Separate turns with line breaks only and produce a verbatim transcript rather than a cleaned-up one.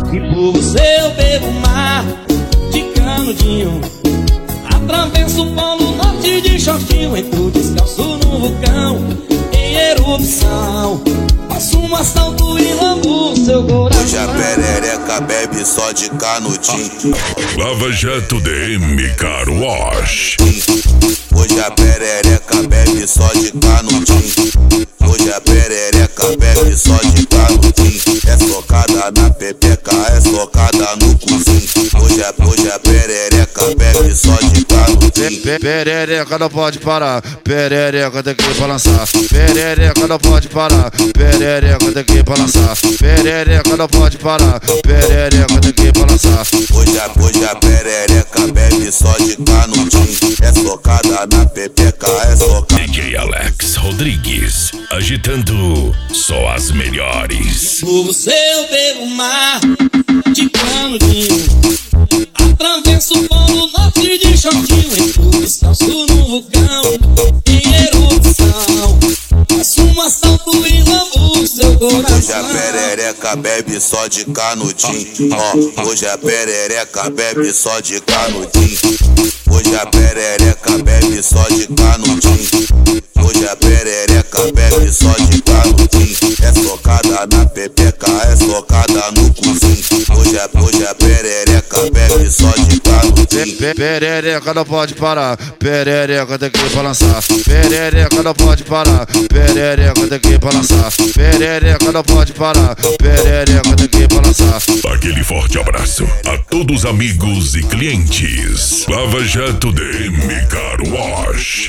E por você eu bebo mar de canudinho, atravesso o polo norte de shortinho, entro descalço no vulcão em erupção, faço um assalto e lambo seu coração.
Hoje a perereca bebe só de canudinho.
Lava Jato D M Car Wash.
Hoje a perereca bebe só de canudinho. Hoje a perereca bebe só de canudinho. É socada na pepeca, é socada no cozinho. Hoje a, hoje a perereca bebe só de canudinho.
Pe perereca não pode parar, perereca tem que ir balançar. Perereca não pode parar, perereca tem que ir balançar. Perereca não pode parar, perereca tem que ir balançar.
Hoje a, hoje a perereca bebe só de canudinho. É socada na pepeca, é socada.
D J Alex Rodrigues, agitando só as melhores.
Por você eu bebo mar de canudinho, atravesso o polo norte de shortinho, entro descalço no vulcão em erupção, faço um assalto e lambo seu coração.
Hoje a perereca bebe só de canudinho. Ó, hoje a perereca bebe só de canudinho. Hoje a perereca bebe só de canudinho. Hoje a perereca bebe só de canudinho. É socada na pepeca, é socada no cozinho. Hoje a, hoje a perereca bebe só de canudinho.
Pe perereca não pode parar, perereca tem que ir balançar. Perereca não pode parar, perereca tem que ir balançar. Perereca não pode parar, perereca tem que ir balançar.
Aquele forte abraço a todos os amigos e clientes. Lava Jato D M Car Wash.